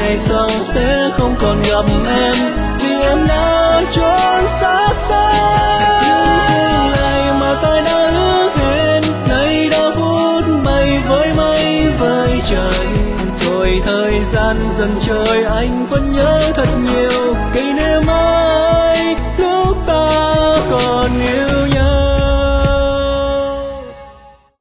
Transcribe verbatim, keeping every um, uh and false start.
ngày sau sẽ không còn gặp em, vì em đã trốn xa xa. Những ngày mà ta đã ước hẹn nay đã vút bay với mây với trời, rồi thời gian dần trôi anh vẫn nhớ thật nhiều kỷ niệm ấy lúc ta còn yêu.